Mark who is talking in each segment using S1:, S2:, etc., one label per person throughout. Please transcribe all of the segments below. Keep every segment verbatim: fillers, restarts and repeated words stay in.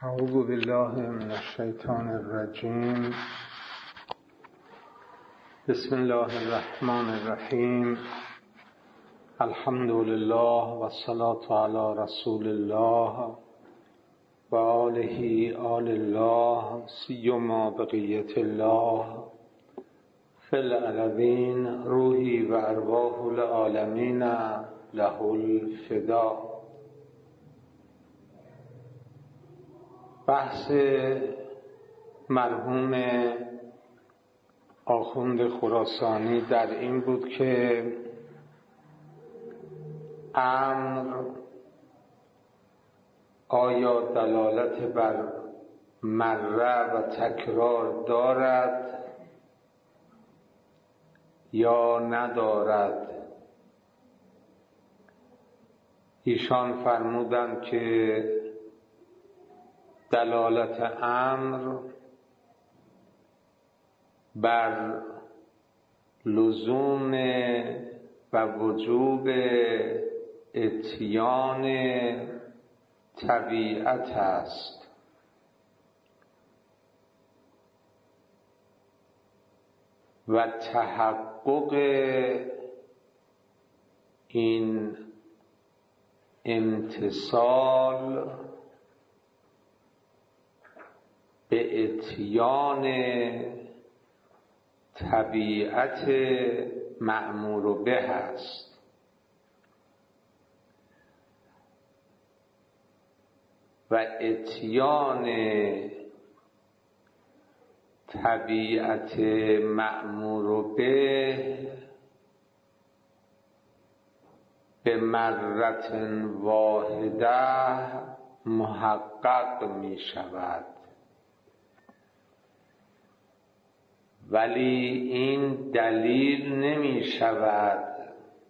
S1: اعوذ بالله من الشیطان الرجیم. بسم الله الرحمن الرحیم. الحمد لله و الصلاة علی رسول الله و آله آل الله سیما بقیت الله فی الارضین روحی و ارواح العالمین له الفدا. بحث مرحوم آخوند خراسانی در این بود که امر آیا دلالت بر مره و تکرار دارد یا ندارد. ایشان فرمودند که دلالت امر بر لزوم و وجوب اتیان طبیعت است و تحقق این امتثال به اتیان طبیعت مأمور به است. و اتیان طبیعت مأمور به به مرة واحده محقق می شود، ولی این دلیل نمی شود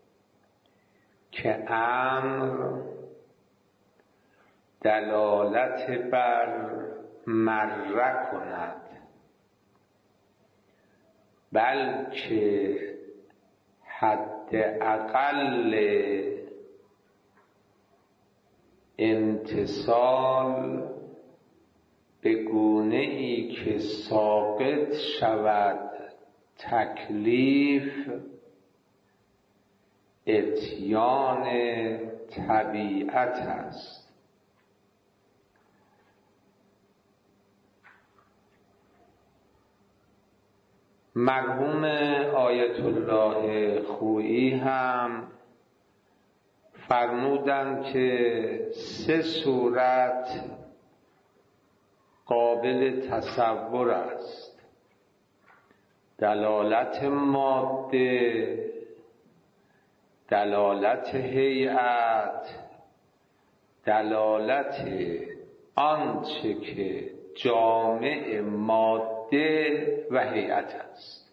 S1: که امر دلالت بر مره کند، بلکه حد اقل امتثال به گونه ای که ساقط شود تکلیف اتیان طبیعت است. مرحوم آیت الله خویی هم فرمودند که سه صورت قابل تصور است: دلالت ماده، دلالت هیئت، دلالت آنچه که جامع ماده و هیئت است.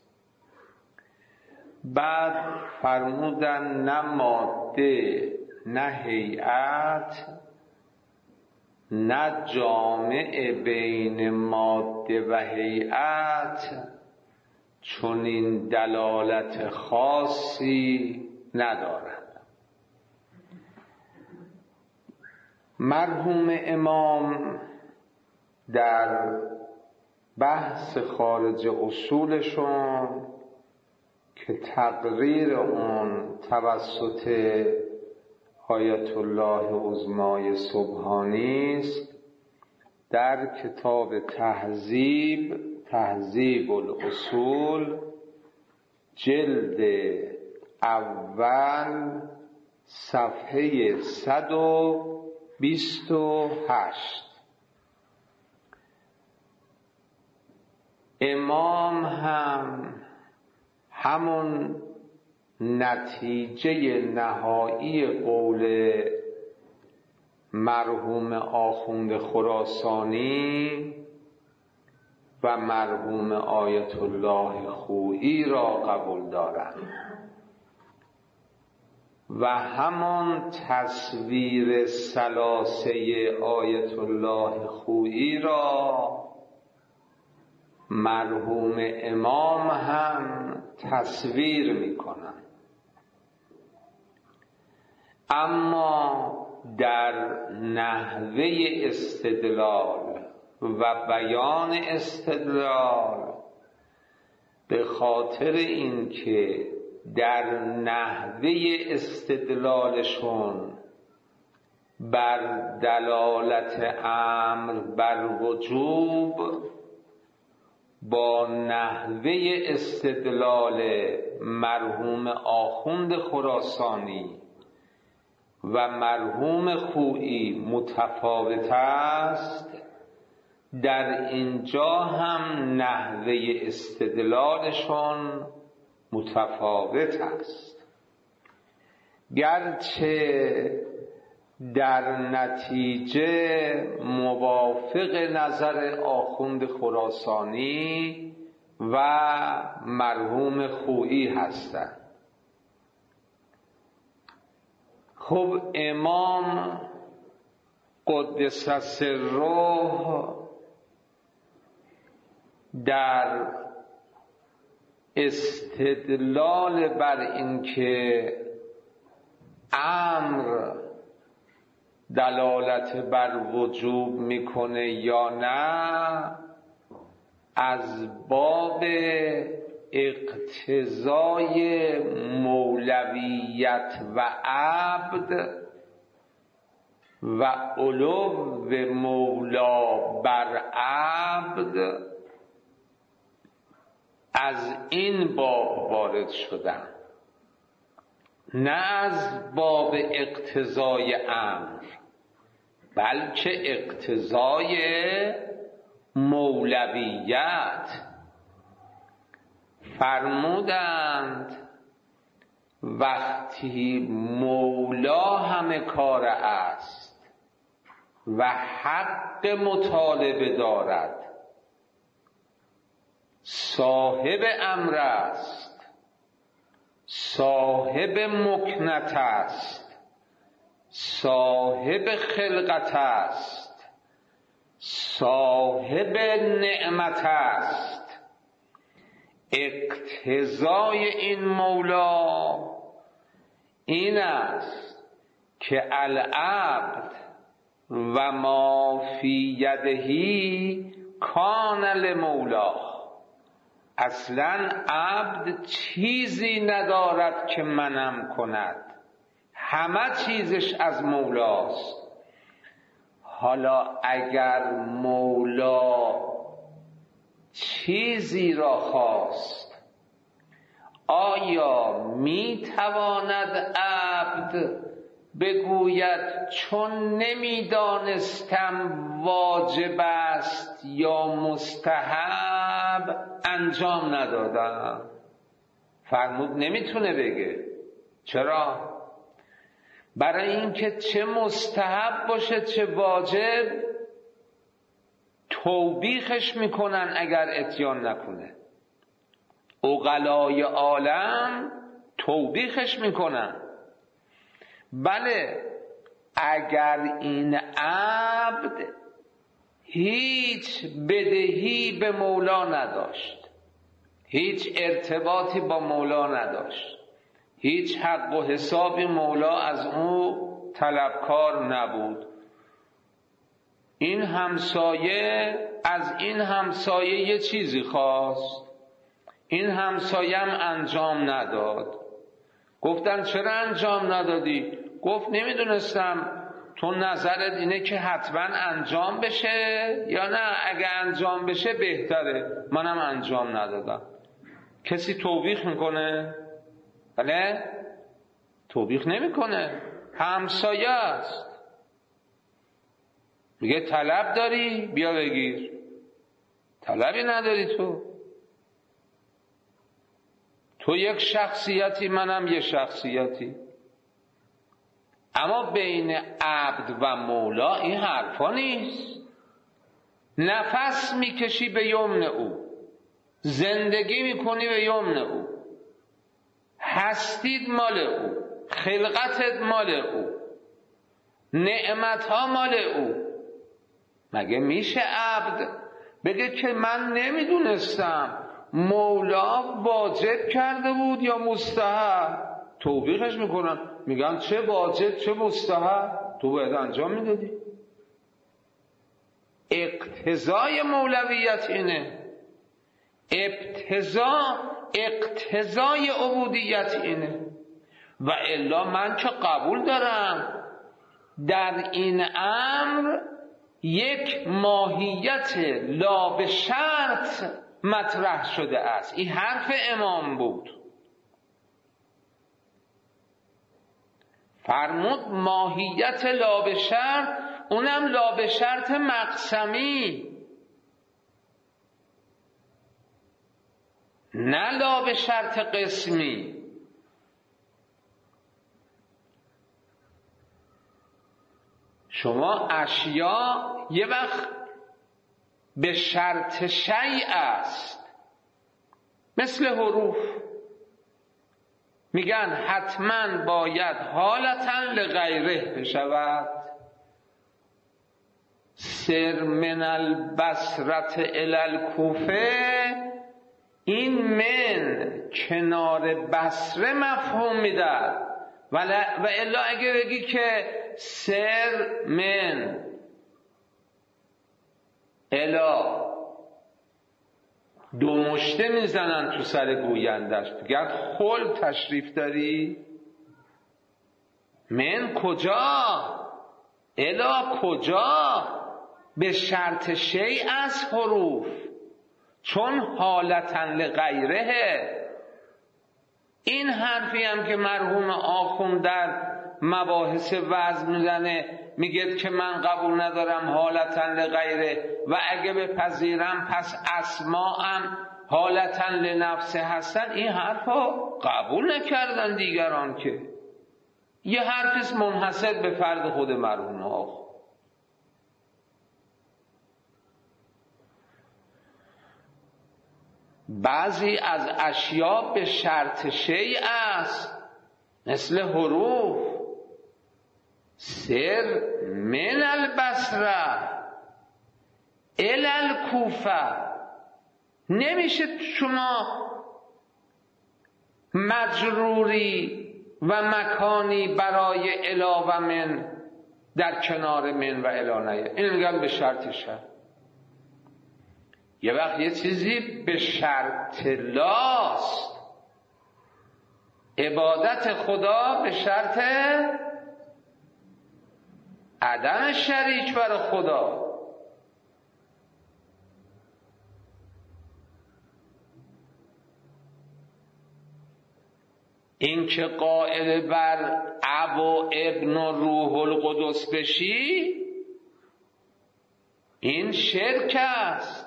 S1: بعد فرمودن نه ماده نه هیئت نه جامع بین ماده و هیئت چنین دلالت خاصی ندارد. مرحوم امام در بحث خارج اصولشون که تقریر اون توسط آیت الله عظمای سبحانی است، در کتاب تهذیب تهذیب الاصول جلد اول صفحه صد و بیست و هشت امام هم همون نتیجه نهایی قول مرحوم آخوند خراسانی و مرحوم آیت الله خویی را قبول دارند و همان تصویر ثلاثه آیت الله خویی را مرحوم امام هم تصویر می کنند. اما
S2: در نحوه استدلال و بیان استدلال به خاطر اینکه در نحوه استدلالشون بر دلالت امر بر وجوب با نحوه استدلال مرحوم آخوند خراسانی و مرحوم خویی متفاوت است، در اینجا هم نحوه استدلالشون متفاوت است. گرچه در نتیجه موافق نظر آخوند خراسانی و مرحوم خویی هستند. خب امام قدس سره در استدلال بر اینکه امر دلالت بر وجوب میکنه یا نه، از باب اقتضای مولویت و عبد و علو مولا بر عبد از این باب وارد شدن، نه از باب اقتضای امر، بلکه اقتضای مولویت. فرمودند وقتی مولا همه کار است و حق مطالبه دارد، صاحب امر است، صاحب مکنت است، صاحب خلقت است، صاحب نعمت است. اقتضای این مولا این است که العبد و ما فی یدهی کان لمولا. اصلا عبد چیزی ندارد که منم کند، همه چیزش از مولاست. حالا اگر مولا چیزی را خواست، آیا می تواند عبد بگوید چون نمیدانستم واجب است یا مستحب انجام ندادم؟ فرمود نمیتونه بگه. چرا؟ برای اینکه چه مستحب باشه چه واجب توبیخش میکنن اگر اتیان نکنه. عقلای عالم توبیخش میکنن. بله اگر این عبد هیچ بدهی به مولا نداشت، هیچ ارتباطی با مولا نداشت، هیچ حق و حسابی مولا از او طلبکار نبود، این همسایه از این همسایه یه چیزی خواست، این همسایه هم انجام نداد. گفتن چرا انجام ندادی؟ گفت نمیدونستم تو نظرت اینه که حتما انجام بشه یا نه؟ اگه انجام بشه بهتره، منم انجام ندادم. کسی توبیخ میکنه؟ بله توبیخ نمیکنه، همسایه است. میگه طلب داری بیا بگیر، طلبی نداری تو تو یک شخصیتی منم یک شخصیتی. اما بین عبد و مولا این حرفا نیست. نفس میکشی به یمن او، زندگی میکنی به یمن او، هستید مال او، خلقتت مال او، نعمتها مال او. مگه میشه عبد بگه که من نمیدونستم مولا واجب کرده بود یا مستحب؟ توبیخش میکنن، میگن چه واجب چه مستحب، تو باید انجام میدادی. اقتضای مولویت اینه، ابتضا اقتضای عبودیت اینه. و الا من که قبول دارم در این امر یک ماهیت لا به شرط مطرح شده است. این حرف امام بود، فرمود ماهیت لا به شرط، اونم لا به شرط مقسمی، نه لا به شرط قسمی. شما اشیا یه وقت به شرط شیء است، مثل حروف میگن حتما باید حالتا لغیره بشود. سر من البصرة الی الکوفه، این من کنار بصره مفهوم میده. و الا اگه بگی که سر من الا، دو مشته میزنن تو سر گویندش، بگن خل تشریف داری؟ من کجا؟ الا کجا؟ به شرط شیء از حروف، چون حالتا لغیره. این حرفی هم که مرحوم آخوند در مباحث وزن میزنه، میگه که من قبول ندارم حالتا لغیره، و اگه بپذیرم پس اسماءم حالتا لنفسه هستن. این حرفا قبول نکردن دیگران، که یه حرفیست منحصر به فرد خود مرحوم آخوند. بعضی از اشیاء به شرط شیء است، مثل حروف. سر من البصره الی الکوفه، نمیشه شما مجروری و مکانی برای الی و من در کنار من و الی نیه. این میگن به شرط شیء. یه وقت یه چیزی به شرط لاست، عبادت خدا به شرط عدم شریک برای خدا. این که قائل بر اب و ابن و روح القدس بشی، این شرک است.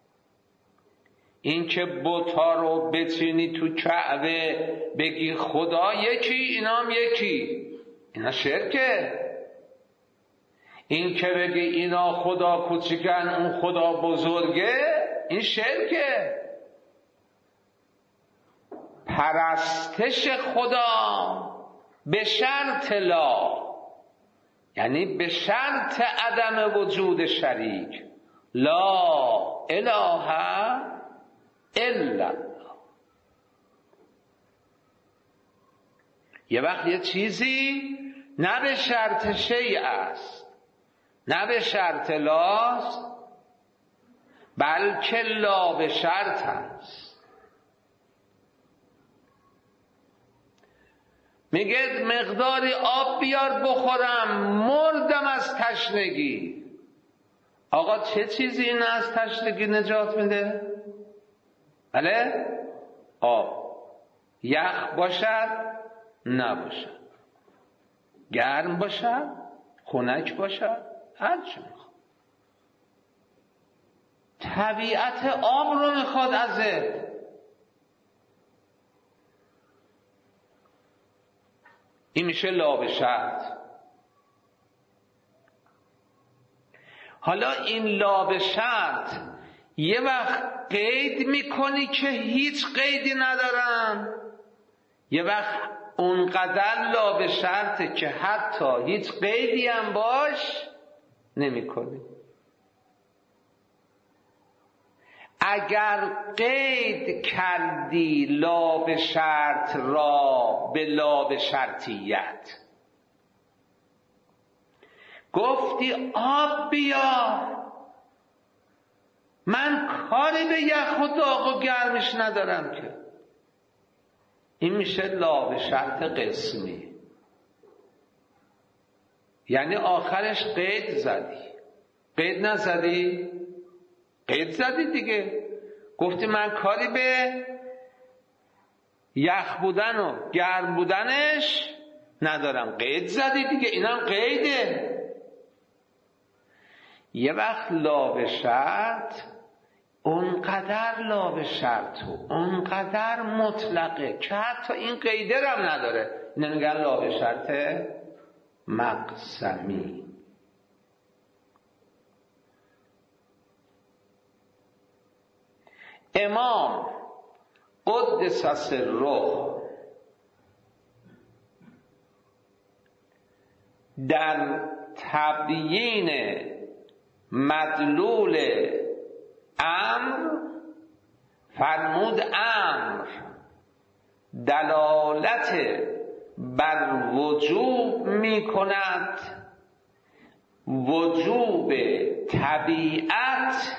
S2: این که بت‌ها رو بچینی تو کعبه بگی خدا یکی اینام یکی، اینا شرکه. این که بگی اینا خدا کوچیکن اون خدا بزرگه، این شرکه. پرستش خدا به شرط لا، یعنی به شرط عدم وجود شریک. لا اله الا الله. یه وقت یه چیزی نه به شرط شیء است، نه به شرط لاست، بلکه لا به شرط است. میگه مقداری آب بیار بخورم، مردم از تشنگی. آقا چه چیزی این از تشنگی نجات میده؟ بله؟ آب. یخ باشد نباشد، گرم باشد خنک باشد، هر چی میخواد. طبیعت آب رو میخواد ازت. این میشه لا به شرط. حالا این لا به شرط یه وقت قید میکنی که هیچ قیدی ندارن، یه وقت اونقدر لا به شرطه که حتی هیچ قیدی هم باش نمیکنی. اگر قید کردی لا به شرط را به لا به شرطیت، گفتی آب بیار، من کاری به یخ و داغ و گرمش ندارم که. این میشه لا به شرط قسمی، یعنی آخرش قید زدی. قید نزدی؟ قید زدی دیگه. گفتی من کاری به یخ بودن و گرم بودنش ندارم، قید زدی دیگه. اینم قیده. یه وقت لا به شرط اونقدر لا به شرط و اونقدر مطلقه که حتی این قیده هم نداره. اینه میگن لا به شرط مقسمی. امام قدس سره در تبیین مدلول امر فرمود امر دلالت بر وجوب می کند، وجوب طبیعت،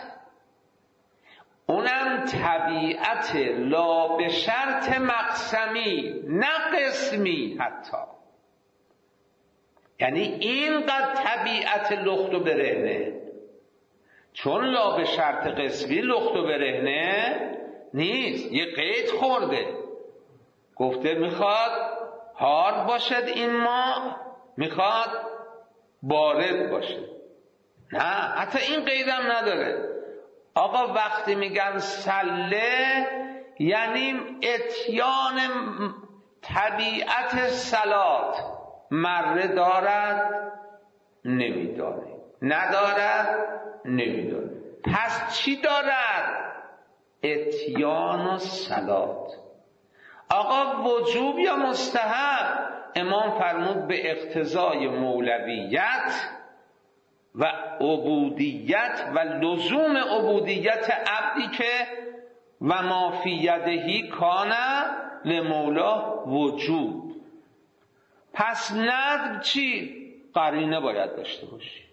S2: اونم طبیعت لا به شرط مقسمی نه قسمی حتی. یعنی اینقدر طبیعت لخت و برهنه، چون لا به شرط قسمی لخت و برهنه نیست. یه قید خورده، گفته میخواد حار باشد این ماء، میخواد بارد باشه. نه، حتی این قیدم نداره. آقا وقتی میگن سله یعنی اتیان طبیعت صلات، مره دارد نمیداره، ندارد نمیداره. پس چی دارد؟ اتیان و صلات. آقا وجوب یا مستحب؟ امام فرمود به اقتضای مولویت و عبودیت و لزوم عبودیت عبدی که و ما فی یدهی کان لمولا وجوب. پس ندب چی؟ قرینه باید داشته باشی.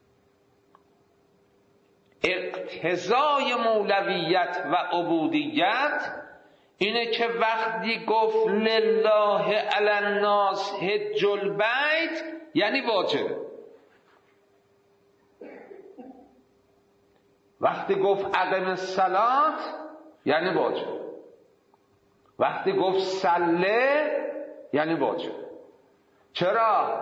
S2: اقتضای مولویت و عبودیت اینه که وقتی گفت لله علی الناس حج البیت یعنی واجبه. وقتی گفت اقم الصلاة یعنی واجب. وقتی گفت صله یعنی واجب. چرا؟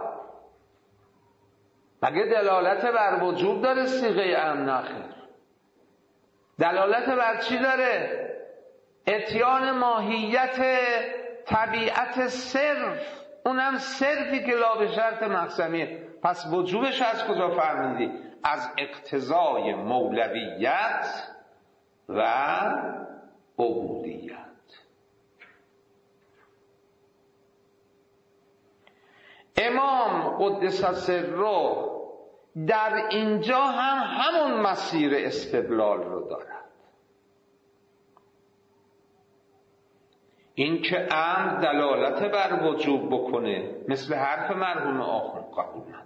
S2: مگه دلالت بر وجوب داره صیغه امر؟ نخیر. دلالت بر چی داره؟ اتیان ماهیت طبیعت صرف، اونم صرفی که لا به شرط مقسمیه. پس وجوبش از کجا فهمیدی؟ از اقتضای مولویت و عبودیت. امام قدس سره در اینجا هم همون مسیر استدلال رو دارد. این که امر دلالت بر وجوب بکنه مثل حرف مرحوم آخوند قبول نداره.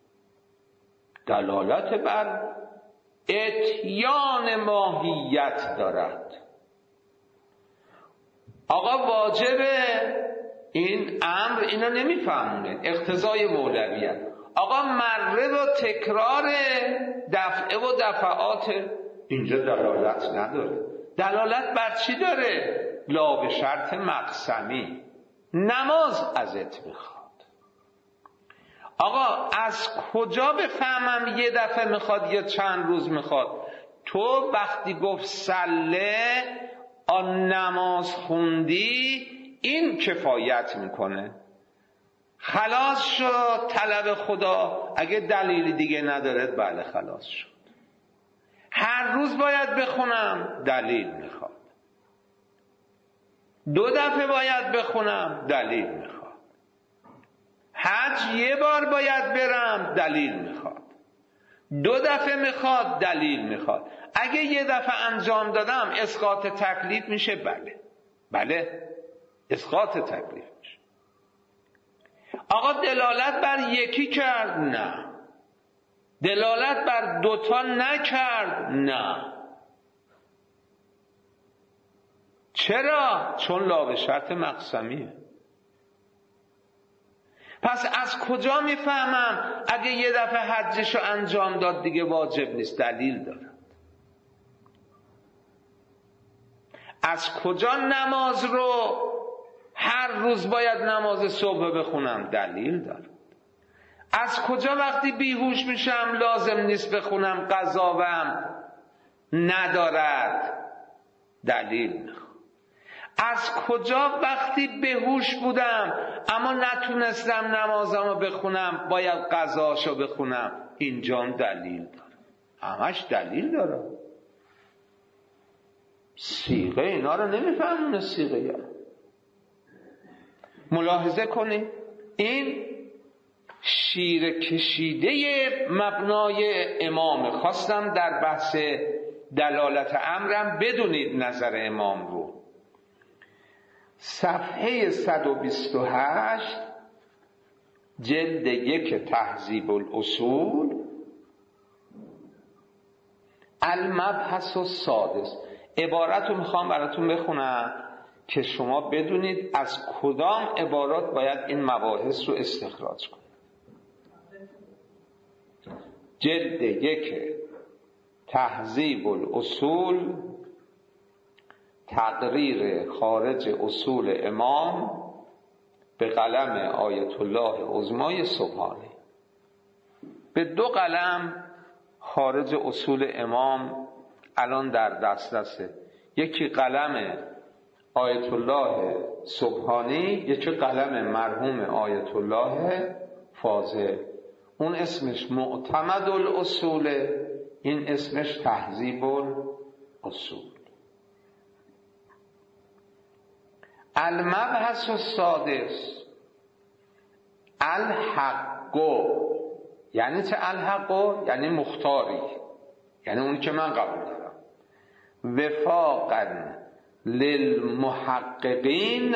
S2: دلالت بر اتیان ماهیت دارد. آقا واجبه، این امر اینا نمیفهمونه. اقتضای مولویت. آقا مره و تکرار دفعه و دفعات اینجا دلالت نداره. دلالت بر چی داره؟ لا به شرط مقسمی. نماز ازت میخواد. آقا از کجا بفهمم یه دفعه میخواد یا چند روز میخواد؟ تو وقتی گفت سله آن نماز خوندی این کفایت میکنه. خلاص شد طلب خدا. اگه دلیل دیگه نداره بله خلاص شد. هر روز باید بخونم دلیل میخواد. دو دفعه باید بخونم دلیل میخواد. حج یه بار باید برم دلیل میخواد. دو دفعه میخواد دلیل میخواد. اگه یه دفعه انجام دادم اسقاط تکلیف میشه؟ بله بله اسقاط تکلیف میشه. آقا دلالت بر یکی کرد؟ نه. دلالت بر دوتا نکرد؟ نه. چرا؟ چون لا به شرط مقسمیه. پس از کجا میفهمم اگه یه دفعه حجشو انجام داد دیگه واجب نیست؟ دلیل دارد. از کجا نماز رو هر روز باید نماز صبح بخونم؟ دلیل دارد. از کجا وقتی بیهوش میشم لازم نیست بخونم قضاوم ندارد؟ دلیل میخوام. از کجا وقتی بهوش بودم اما نتونستم نمازمو بخونم باید قضاشو بخونم؟ اینجام دلیل دارم. همش دلیل دارم. صیغه اینا رو نمیفهمونه. صیغه یا ملاحظه کنید، این شیر کشیده مبنای امام. خواستم در بحث دلالت امرم بدونید نظر امام رو. صفحه صد و بیست و هشت جلد یک تهذیب الاصول، المبحث السادس. عبارت رو میخوام براتون بخونم که شما بدونید از کدام عبارات باید این مباحث رو استخراج کنید. جلد یک تهذیب الاصول، تقریر خارج اصول امام به قلم آیت الله عظمای سبحانی. به دو قلم خارج اصول امام الان در دسترسه. یکی قلم آیت الله سبحانی، یکی قلم مرحوم آیت الله فاضل. اون اسمش معتمد الاصول، این اسمش تهذیب الاصول. المبحث السادس الحق. یعنی چه الحق؟ یعنی مختاری، یعنی اون که من قبول دارم. وفاقا للمحققین،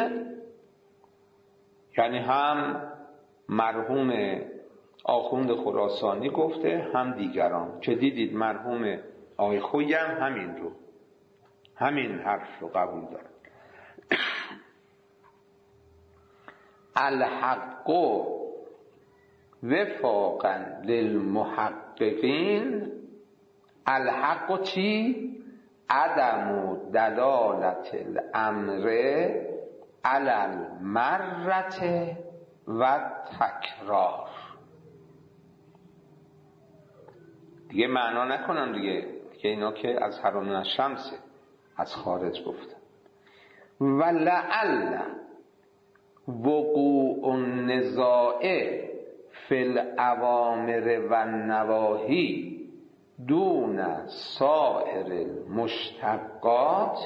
S2: یعنی هم مرحوم آخوند خراسانی گفته هم دیگران که دیدید مرحوم آقای خویی هم همین رو همین حرف رو قبول دارد. الحق وفاقا للمحققین. الحق چی؟ عدم دلالت الامر علی المرة و تکرار. دیگه معنا نکنم دیگه دیگه اینا که از حرام الشمسه، از خارج گفتم. و لعل وقوع النزاع فی الاوامر و النواهی دون سائر المشتقات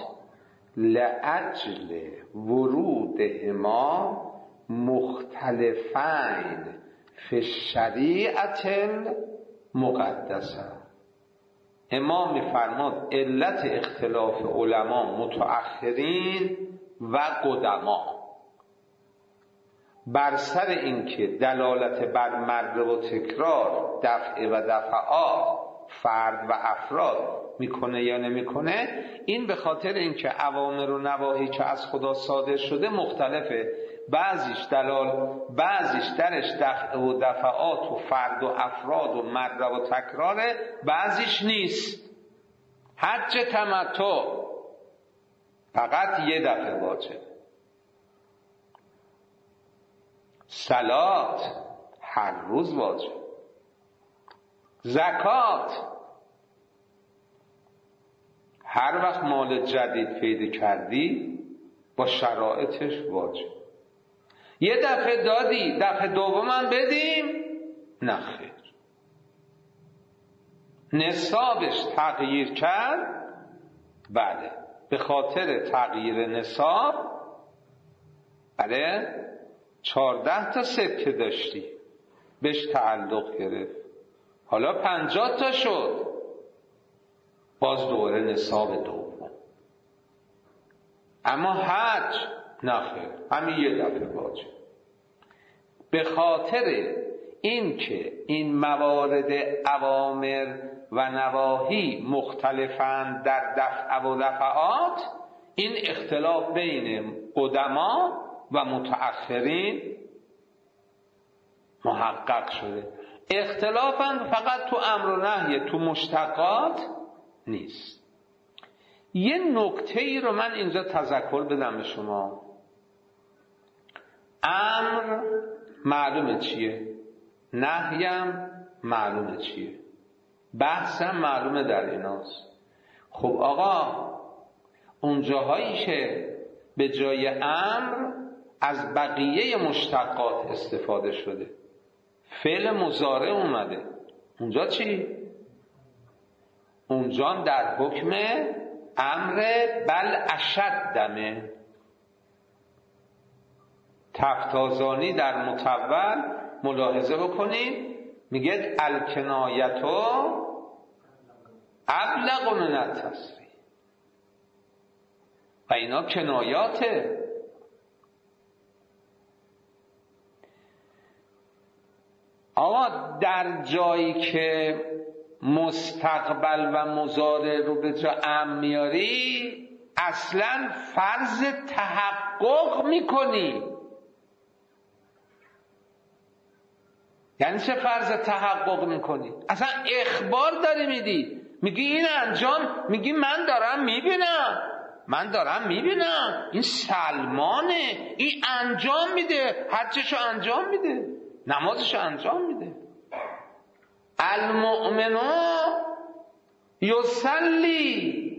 S2: لاجل ورودهما مختلفین فی الشریعة المقدسه. امام میفرماد علت اختلاف علما متأخرین و قدما بر سر اینکه دلالت بر مر و تکرار، دفع و دفعات، فرد و افراد میکنه یا نمیکنه، این به خاطر اینکه اوامر و نواهی که از خدا صادر شده مختلفه. بعضیش دلال، بعضیش درش دفع و دفعات و فرد و افراد و مر و تکراره، بعضیش نیست. حج تمتع فقط یه دفعه واجب. صلات هر روز واجب. زکات هر وقت مال جدید پیدا کردی با شرایطش واجب. یه دفعه دادی، دفعه دومم بدیم؟ نه خیر. نصابش تغییر کرد، بله، به خاطر تغییر نصاب، بله، چهارده تا سکه داشتی بهش تعلق گرفت، حالا پنجاه تا شد، باز دوره نصاب دوم. اما حج نخیر، همین یه دفعه واجب. به خاطر این که این موارد اوامر و نواهی مختلفند در دفع و دفعات، این اختلاف بین قدما و متأخرین محقق شده. اختلافاً فقط تو امر و نهی، تو مشتقات نیست. یه نکته ای رو من اینجا تذکر بدم به شما. امر معلومه چیه، نهیم معلومه چیه، بحثم معلومه در ایناست. خب آقا اون جاهایی که به جای امر از بقیه مشتقات استفاده شده، فعل مضارع اومده، اونجا چی؟ اونجا در حکم امر بل اشدمه. تفتازانی در متول ملاحظه بکنید، میگه الکنایتو ابلغ من التصریح، و اینا کنایاته. آقا در جایی که مستقبل و مضارع رو به جا امر میاری، اصلا فرض تحقق میکنی. یعنی چه فرض تحقق میکنی؟ اصلا اخبار داری میدی، میگی این انجام، میگی من دارم میبینم، من دارم میبینم این سلمانه، این انجام میده، حجشو انجام میده، نمازشو انجام میده. المؤمنو یصلی،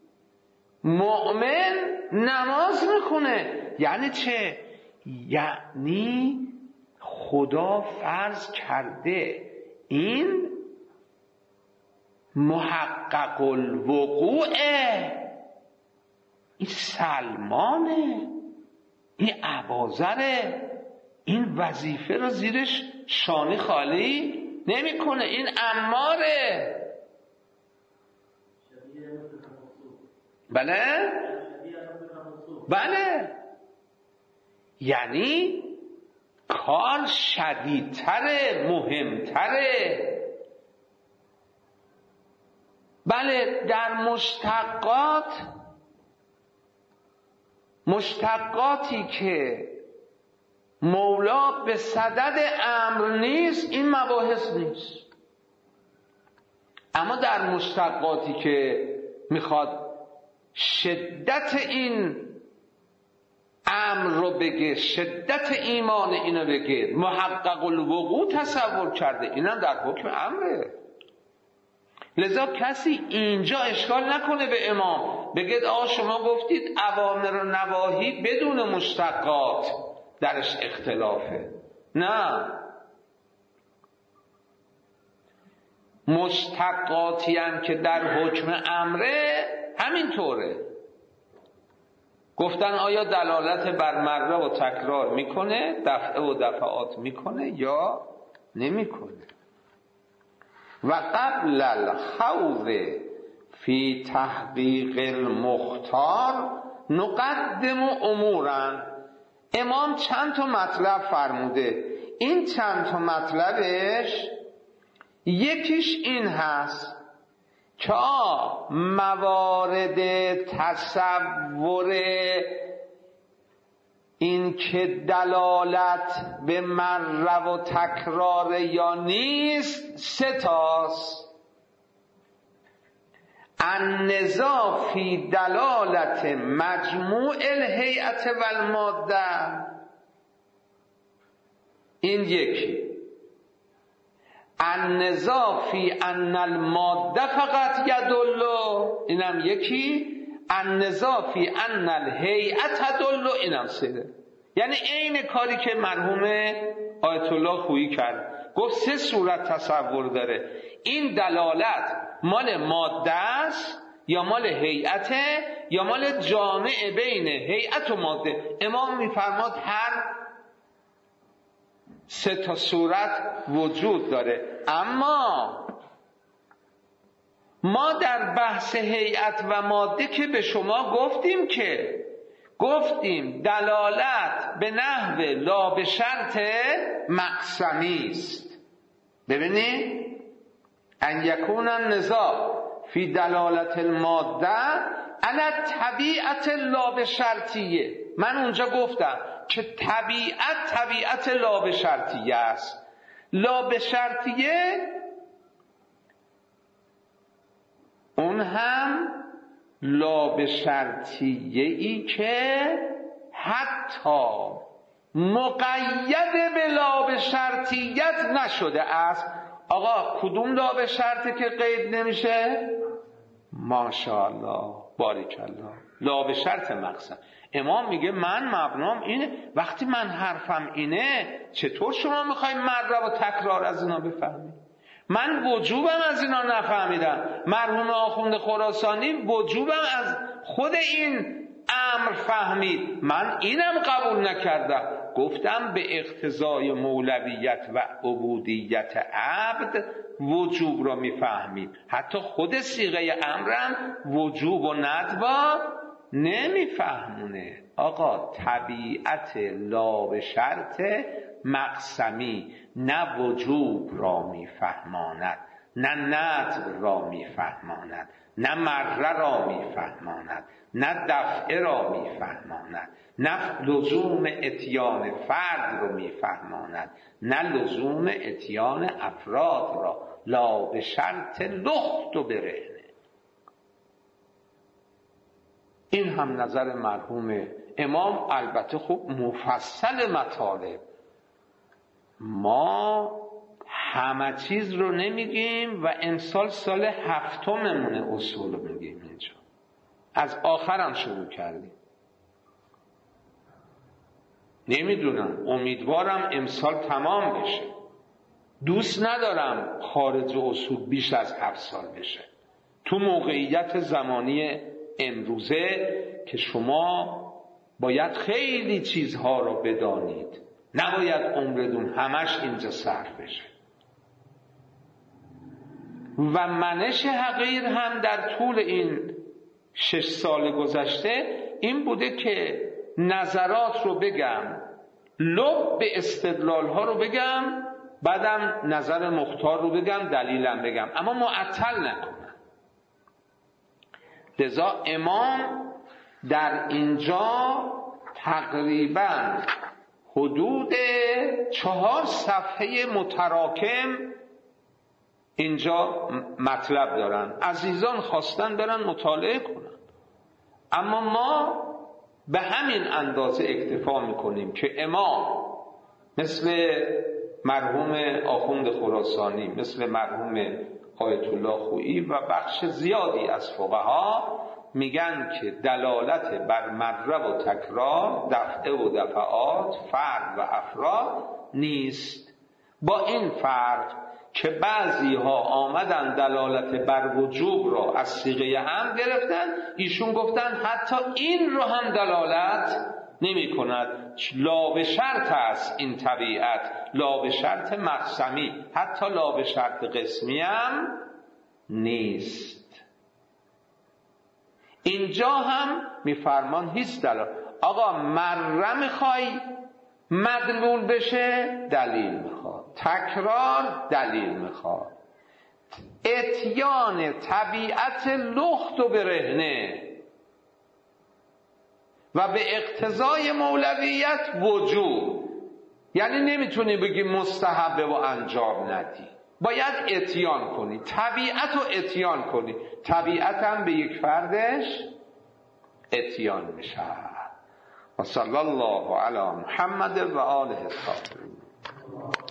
S2: مؤمن نماز میخونه. یعنی چه؟ یعنی خدا فرض کرده این محقق الوقوعه، این سلمانه، این ابازره، این وظیفه رو زیرش شانه خالی نمیکنه، این اماره. بله بله، یعنی کار شدیدتره، مهمتره. بله در مشتقات، مشتقاتی که مولا به صدد امر نیست، این مباحث نیست. اما در مشتقاتی که میخواد شدت این امر رو بگه، شدت ایمان اینو بگه، محقق الوقوع تصور کرده، اینم در حکم امره. لذا کسی اینجا اشکال نکنه به امام، بگید آقا شما گفتید اوامر و نواهی بدون مشتقات درش اختلافه. نه، مشتقاتی هم که در حکم امره همینطوره. گفتن آیا دلالت بر مره و تکرار میکنه، دفعه و دفعات میکنه یا نمیکنه. و قبل الخوض فی تحقیق المختار نقدم امورا. امام چند تا مطلب فرموده، این چند تا مطلبش یکیش این هست که موارد تصور این که دلالت به مره و تکرار یا نیست سه تاست. النزاع فی دلالت مجموع الهیئت و الماده، این یکی. النزاع فی ان الماده فقط یدل، اینم یکی. النزاع فی ان الهیئت تدل، اینم سه. یعنی عین کاری که مرحوم آیت الله خویی کرد، گفت سه صورت تصور داره، این دلالت مال ماده است یا مال هیئته یا مال جامع بین هیئت و ماده. امام میفرماد هر سه تا صورت وجود داره. اما ما در بحث هیئت و ماده که به شما گفتیم که گفتیم دلالت به نحو لا به شرط مقسمی است. ببینید ان یکون النزاع فی دلالت الماده علی طبیعت لا به شرطیه. من اونجا گفتم که طبیعت طبیعت لا به شرطیه است. لا به شرطیه اون هم لا به شرطیه ای که حتی مقید به لا به شرطیت نشده است. آقا کدوم لا به شرطه که قید نمیشه؟ ماشاءالله باریکالله، لا به شرط مقصد. امام میگه من مبنام اینه. وقتی من حرفم اینه چطور شما میخوای مره و تکرار از اینا بفهمید؟ من وجوبم از اینا نفهمیدم. مرحوم آخوند خراسانی وجوبم از خود این امر فهمید، من اینم قبول نکردم. گفتم به اقتضای مولویت و عبودیت عبد وجوب را میفهمید. حتی خود صیغه امرم وجوب و ندبا نمیفهمونه. آقا طبیعت لا به شرط مقسمی نه وجوب را میفهماند، نه ندب را میفهماند، نه مره را میفهماند، نه دفعه را میفهماند، نه لزوم اتیان فرد را میفهماند، نه لزوم اتیان افراد را. لا به شرط لخت و برهنه. این هم نظر مرحوم امام، البته خوب مفصل مطالب. ما همه چیز رو نمیگیم و امسال سال هفتممونه اصول رو میگیم اینجا. از آخرم شروع کردیم. نمیدونم، امیدوارم امسال تمام بشه. دوست ندارم خارج اصول بیش از هفت سال بشه. تو موقعیت زمانی امروزه که شما باید خیلی چیزها رو بدانید، نباید عمرتون همش اینجا صرف بشه. و منش حقیر هم در طول این شش سال گذشته این بوده که نظرات رو بگم، لب به استدلال ها رو بگم، بعدم نظر مختار رو بگم، دلیلم بگم، اما معطل نکنم. لذا امام در اینجا تقریبا حدود چهار صفحه متراکم اینجا مطلب دارن. عزیزان خواستن برن مطالعه کنن، اما ما به همین اندازه اکتفا میکنیم که امام مثل مرحوم آخوند خراسانی، مثل مرحوم آیت الله خویی و بخش زیادی از فقها میگن که دلالت بر مره و تکرار، دفعه و دفعات، فرد و افراد نیست. با این فرق که بعضی ها آمدن دلالت بر وجوب را از صیغه هم گرفتن، ایشون گفتن حتی این رو هم دلالت نمی کند. لا به شرط است این طبیعت، لا به شرط مقسمی، حتی لا به شرط قسمی هم نیست. اینجا هم میفرمان هیچ دلالت. آقا مره میخوای مدلول بشه، دلیل میخواد. تکرار دلیل میخواد. اتیان طبیعت لخت و برهنه و به اقتضای مولویت وجوب، یعنی نمیتونی بگی مستحبه و انجام ندی، باید اتیان کنی، طبیعت رو اتیان کنی. طبیعت هم به یک فردش اتیان میشه. و صلی الله علی محمد و آله الطاهرین.